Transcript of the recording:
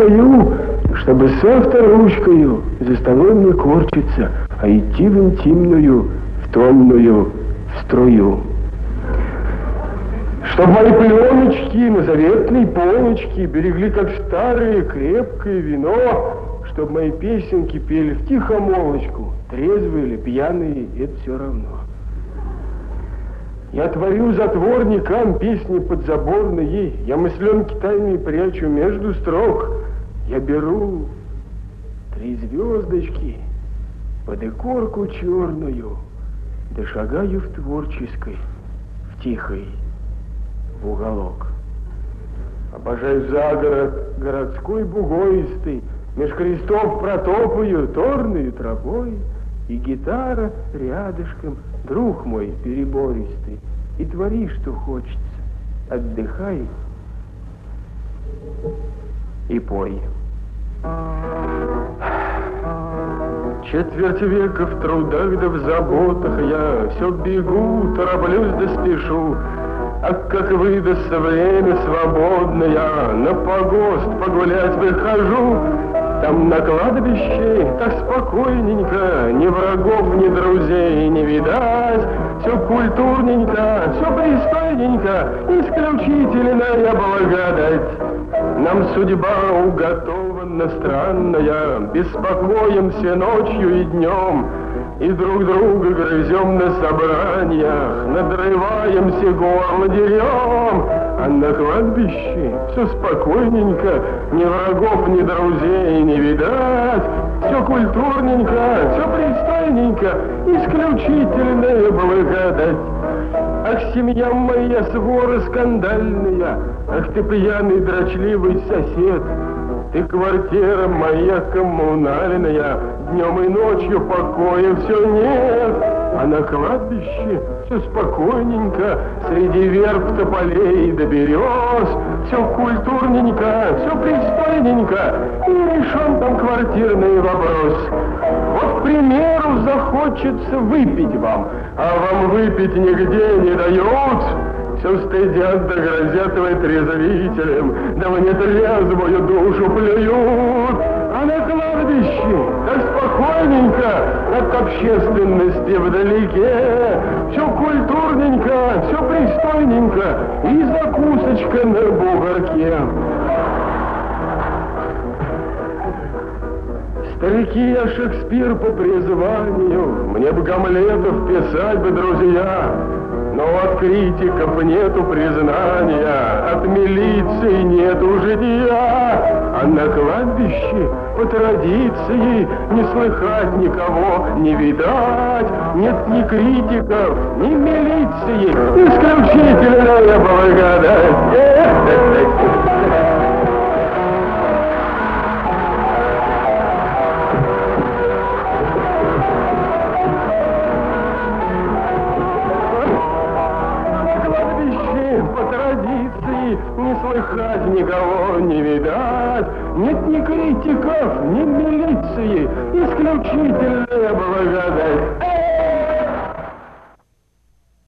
стою, чтобы с авторучкою за столом не корчиться, а идти в интимную, в томную, в струю. Чтоб мои пленочки на заветной полочке берегли, как старое крепкое вино, чтоб мои песенки пели в тихомолочку, трезвые или пьяные, это все равно. Я творю затворникам песни подзаборные, я мысленки тайные прячу между строк. Я беру 3 звездочки под икорку черную, да шагаю в творческой, в тихой, в уголок. Обожаю загород городской бугоистый, меж крестов протопаю торную тропой, и гитара рядышком, друг мой перебористый, и твори, что хочется, отдыхай и пой. Четверть века в трудах да в заботах я все бегу, тороплюсь да спешу, а как выдастся время свободное, на погост погулять выхожу. Там на кладбище так спокойненько, ни врагов, ни друзей не видать. Все культурненько, все пристойненько, исключительная благодать. Нам судьба уготована странная, беспокоимся ночью и днем, и друг друга грызем на собраниях, надрываемся, горло дерем. А на кладбище все спокойненько, ни врагов, ни друзей не видать. Все культурненько, все пристойненько, исключительная благодать. Ах, семья моя свора скандальная, ах ты пьяный дрочливый сосед, ты квартира моя коммунальная, днем и ночью покоя все нет. А на кладбище все спокойненько, среди верб, тополей да берез, все культурненько, все пристойненько, и решен там квартирный вопрос. Вот, к примеру, захочется выпить вам, а вам выпить нигде не дают. Все стыдят да грозят вы трезвителям, да в нетрезвую душу плюют. А на кладбище так спокойненько, от общественности вдалеке, все культурненько, все пристойненько, и закусочка на бугорке. Старики, я Шекспир по призванию, мне бы Гамлетов писать бы, друзья. Но от критиков нету признания, от милиции нету жития, а на кладбище по традиции не слыхать никого, не видать. Нет ни критиков, ни милиции, исключительная благодать. Не слыхать никого, не видать. Нет ни критиков, ни милиции, исключительная благодать.